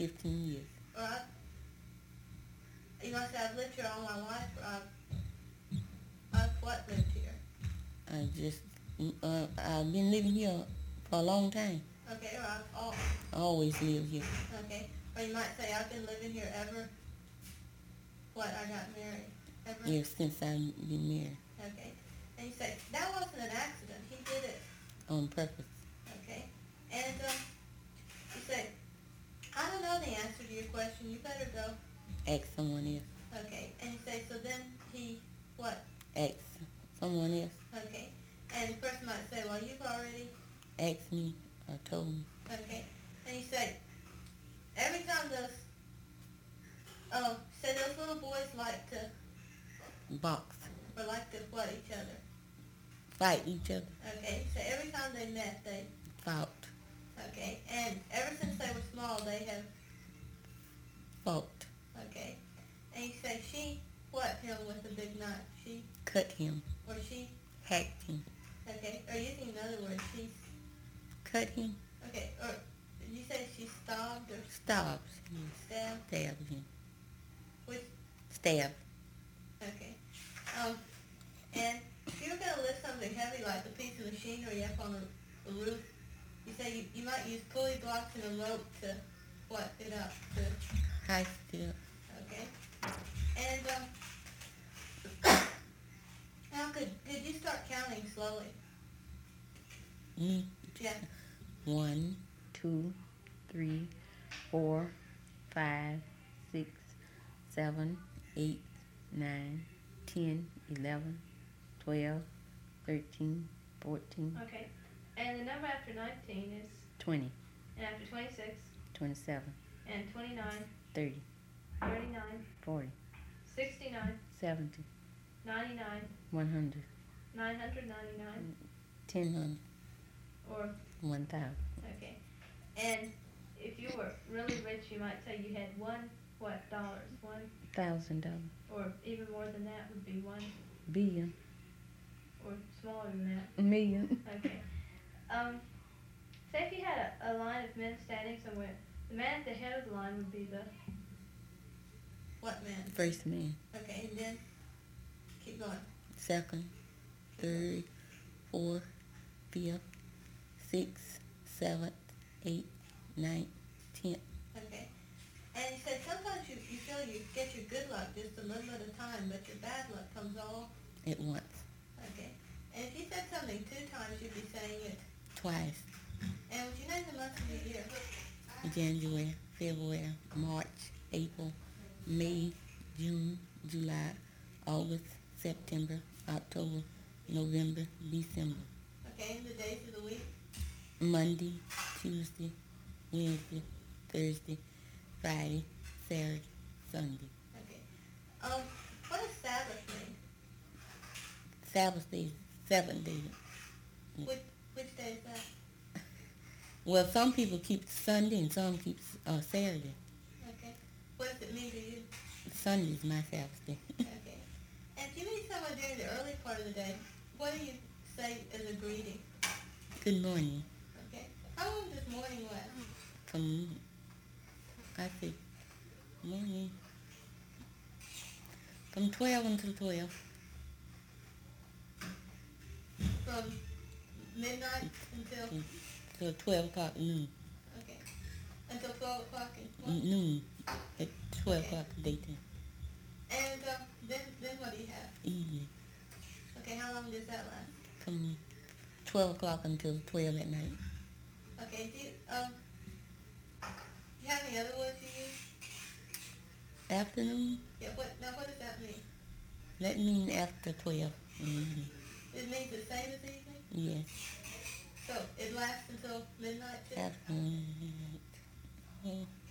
15 years. Right? You know, I said I've lived here all my life. I've what lived here? I've been living here for a long time. Okay, or I've I always lived here. Okay, or you might say I've been living here ever. What, I got married? Ever? Ever since I've been married. Okay, and you say that wasn't an accident. He did it on purpose. Okay, and you say I don't know the answer to your question. You better go. Ask someone else. Okay, and you say so. Then he what? Ask someone else. Okay, and the person might say, well, you've already asked me or told me. Okay, and you say every time those say those little boys like to box or like to what each other? Fight each other. Okay, so every time they met they fought. Okay, and ever since they were small they have fought. Okay, and you say she what him with a big knife? She cut him. Or she hacked him. Okay, or using another word, she cut him. Okay, or did you say she stabbed or stabbed? Stabbed him. Which? Stabbed. Okay. And if you were going to lift something heavy like a piece of machinery up on the roof, you say you might use pulley blocks and a rope to what it up to hoist it up. Okay. And now could you start counting slowly? Me? Yeah. 1, 2, 3, 4, 5, 6, 7, 8, 9, 10, 11, 12, 13, 14. Okay. And the number after 19 is? 20. And after 26? 27. And 29? 30. 39? 40. 69? 70. 99? 100. 999? 1,000. Or? 1,000. Okay. And if you were really rich, you might say you had dollars? $1,000. Or even more than that would be billion. Or smaller than that? Million. Okay. Say if you had a line of men standing somewhere, the man at the head of the line would be the? What man? First man. Okay, and then keep going. Second, third, fourth, fifth, sixth, seventh, eighth, ninth, 10th. Okay. And you said sometimes you feel you get your good luck just a little at a time, but your bad luck comes all at once. Okay. And if you said something 2 times, you'd be saying it twice. And would you name the months of the year? January, February, March, April, May, June, July, August, September, October, November, December. Okay, and the days of the week? Monday, Tuesday, Wednesday, Thursday, Friday, Saturday, Sunday. Okay. What does Sabbath mean? Sabbath day, 7 days. Which day is that? Well, some people keep Sunday and some keep Saturday. Okay. What does it mean to you? Sunday is my Sabbath day. Okay. And if you meet someone during the early part of the day, what do you say as a greeting? Good morning. Okay. How long does morning last? I say morning. From 12 until 12. From midnight until? Until 12 o'clock noon. Okay. Until 12 o'clock noon. At 12 o'clock daytime. And then what do you have? Evening. Okay, how long does that last? From 12 o'clock until 12 at night. Okay, do you have any other words you use? Afternoon? Yeah, what does that mean? That means after 12. Mm-hmm. It means the same as evening? Yes. So it lasts until midnight too? After midnight.